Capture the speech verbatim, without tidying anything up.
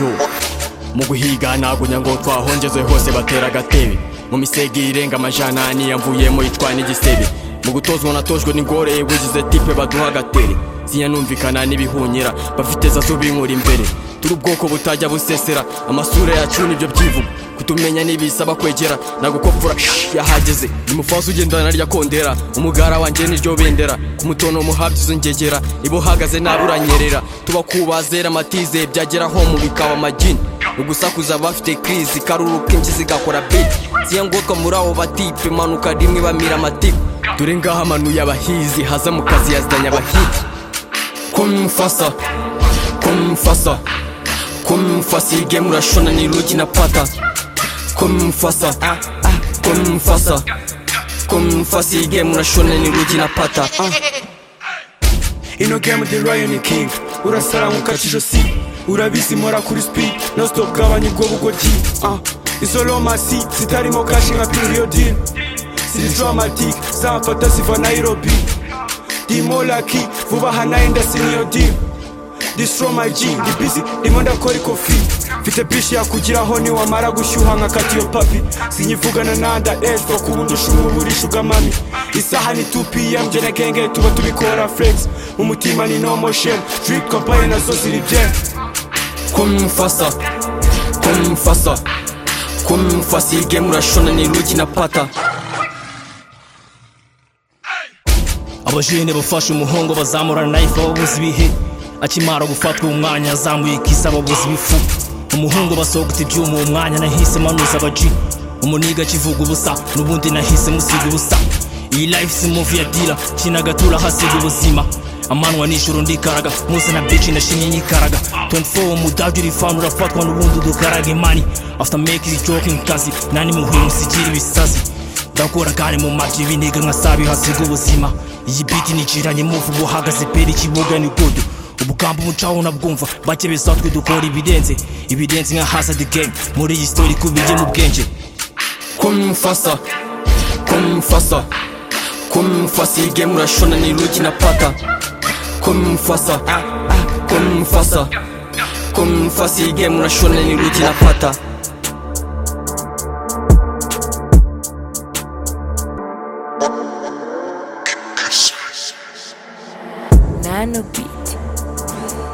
igihugu mu guhiga nagunya ngo twahongeze hose batera agatebe mu misegi irenga amajana niyamvuyemo yitwa n'igisebe mu gutozwa natojwe n'ingore bugize tipe baduha agatere ziyanumvikana n'ibihunyira bafite zazo binkura imbere turi ubwoko butajya busesera amasura yacu nibyo byivuga kutumenya nibisaba kwegera nagukopfura yahageze nimufaza ugendana rya kondera umugara wanje niryo bendera ku mutono muhabyizo ngegera ibo hagaze naburanyerera tubakubazera matize byageraho mu bikawa magini ugusakuza bafite krizi karuru kenshi zigakora beat ziyangotwa muraho batipe manuka rimwe bamira amatiku dore ngaha manuye abahizi haza mu kazi yazanye abahizi kumfasa kumfasa kumfasa game urashona ni rugi na pata kumfasa kumfasa kumfasa game urashona ni rugi na pata ino game the Lion King urasara nkukachisho si urabizi mora kuri speed no stop gabanya ubwo bugoji ah isolo masi sitarimo kashi nka period siri dramatic zamfata siva Nairobi dimolaki vuba hanaenda senior deal destroy my G ndi busy ndimo ndakora ikofi mfite bishi ya kugiraho ni wamara gushyuha nka katiyo papi sinyivugana nanda age for kubundi shumu buri shuga mami isaha ni two p m jene kenge tuba tubikora flex umutima ni no motion drip kampaye nazo ziri bye kumfasa kumfasa kumfasa game urashona ni rugi na pata abajene bafashe umuhongo bazamurana knife ababuzi bihe akimara gufatwa umwanya azamuye kisa ababuzi bifu umuhungu basogota ibyuma umwanya nahise manuza abaji umuniga kivuga ubusa nubundi nahise musiga ubusa iyi life si movie ya dealer kinagatura hasiga ubuzima amanwa nijoro ndikaraga muze na bitch nashimye nyikaraga twenty-four mudajuri fan urafatwa nubundi dukaraga imani after make it joking kazi nani muhwe musigiri bisazi ndakora kare mu maji biniga nkasabi hasiga ubuzima iyi beat nijiranye move buhagaze peri kibuga ni good ubukambo mucaho nabwumva bake bezatwe dukora ibidenze ibidenze nka hasa the game muri iyi story kubije mu bwenge kumfasa kumfasa kumfasa game urashona ni rugi na pata kumfasa kumfasa kumfasa game urashona ni rugi na pata Nano beat.